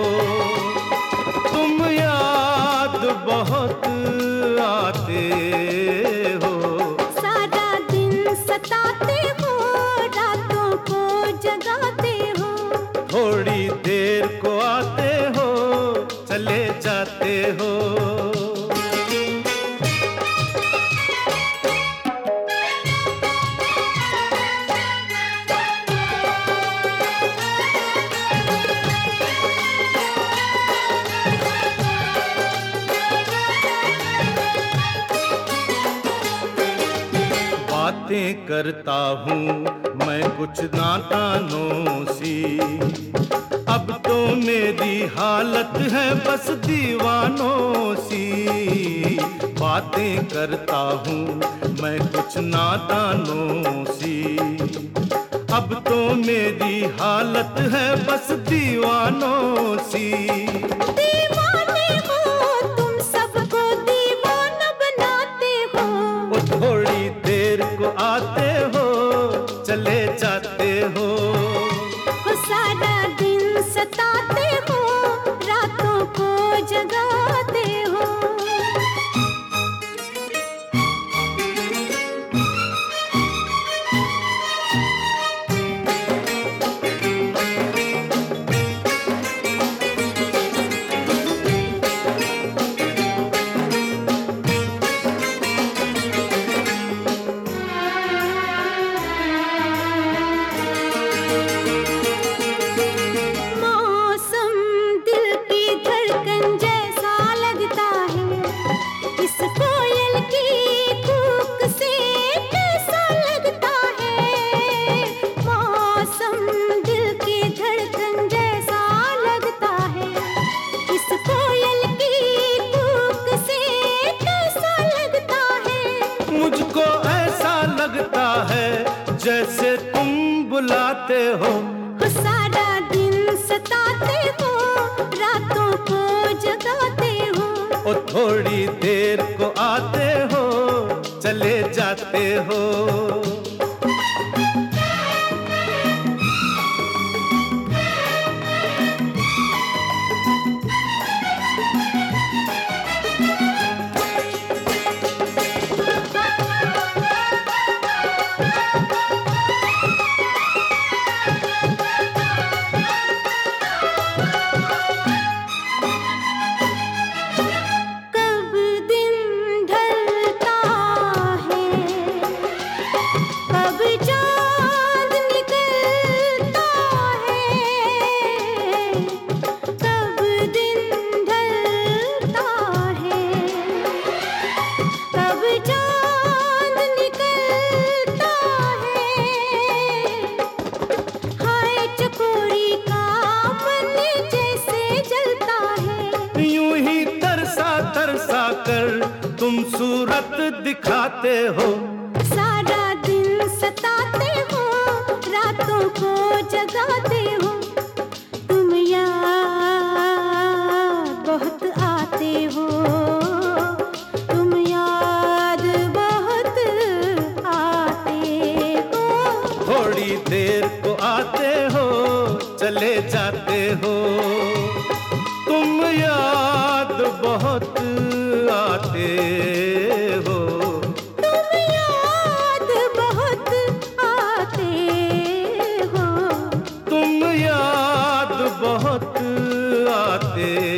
तुम याद बहुत आते हो। सारा दिन सताते हो, रातों को जगाते हो। थोड़ी देर को आते हो, चले जाते हो। बातें करता हूँ मैं कुछ नादानों सी, अब तो मेरी हालत है बस दीवानों सी। बातें करता हूँ मैं कुछ नादानों सी, अब तो मेरी हालत है बस दीवानों सी। दीवाने हो तुम, सबको दीवाना बनाते हो। वो थोड़ी देर को आते हो, चले जाते हो। वो सारा दिन सताते हो, रातों को जगाते हो। मुझको ऐसा लगता है जैसे तुम बुलाते हो। सारा दिन सताते हो, रातों को जगाते हो। और थोड़ी देर को आते हो, चले जाते हो। तरसा कर तुम सूरत दिखाते हो। सारा दिन सताते हो, रातों को जगाते हो। तुम याद बहुत आते हो, तुम याद बहुत आते हो। थोड़ी देर को आते हो, चले जाते हो। तुम याद बहुत आते हो, तुम याद बहुत आते हो। तुम याद बहुत आते